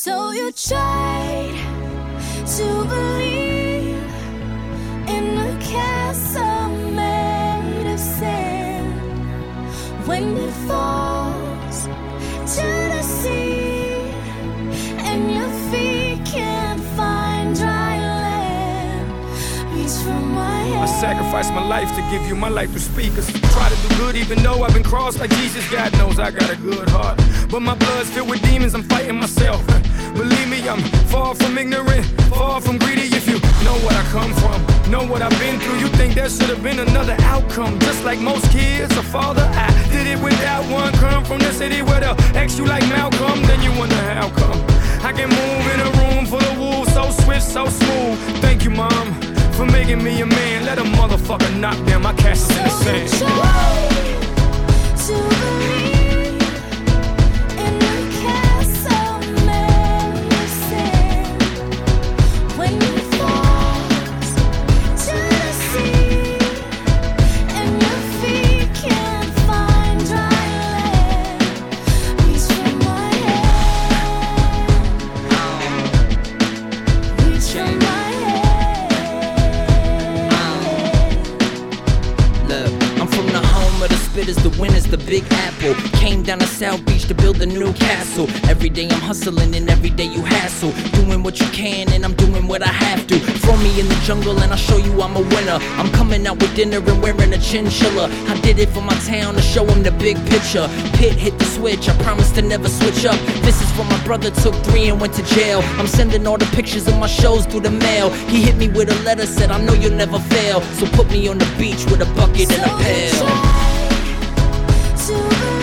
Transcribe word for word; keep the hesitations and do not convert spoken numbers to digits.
So you tried to believe in a castle made of sand. When it falls to the sea and your feet can't find dry land, reach for my hand. I sacrificed my life to give you my life through speakers. Try to do good even though I've been crossed like Jesus. God knows I got a good heart, but my blood's filled with demons, I'm fighting myself. Believe me, I'm far from ignorant, far from greedy. If you know what I come from, know what I've been through, you think there should have been another outcome. Just like most kids, a father, I did it without one. Come from the city where they'll X you like Malcolm, then you wonder how come I can move in a room full of wolves, so swift, so smooth. Thank you, Mom, for making me a man. Let a motherfucker knock down my castles in the sand. So try to believe in a castle made of sand. When it falls to the sea and your feet can't find dry land, reach for my hand. Reach for my hand. Look, I'm from the home of the spitters, the winners, the Big Apple. Came down to South Beach to build a new castle. Every day I'm hustling and every day you hassle. Doing what you can and I'm doing what I have to. Throw me in the jungle and I'll show you I'm a winner. I'm coming out with dinner and wearing a chinchilla. I did it for my town to show them the big picture. Pit hit the switch, I promise to never switch up. This is for my brother, took three and went to jail. I'm sending all the pictures of my shows through the mail. He hit me with a letter, said I know you'll never fail. So put me on the beach with a bucket and a pail. To